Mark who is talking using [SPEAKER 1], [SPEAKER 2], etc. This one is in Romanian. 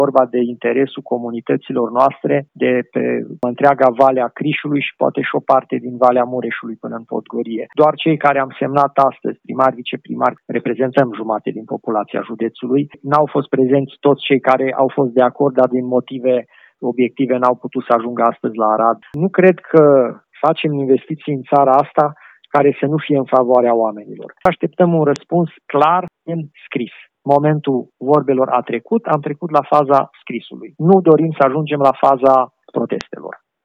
[SPEAKER 1] vorba de interesul comunităților noastre de pe întreaga Valea Crișului și poate și o parte din Valea Mureșului până în Podgorie. Doar cei care am semnat astăzi, primari, viceprimari, reprezentăm jumate din populația județului. N-au fost prezenți toți cei care au fost de acord, dar din motive obiective n-au putut să ajungă astăzi la Arad. Nu cred că facem investiții în țara asta care să nu fie în favoarea oamenilor. Așteptăm un răspuns clar în scris. Momentul vorbelor a trecut, am trecut la faza scrisului. Nu dorim să ajungem la faza protest.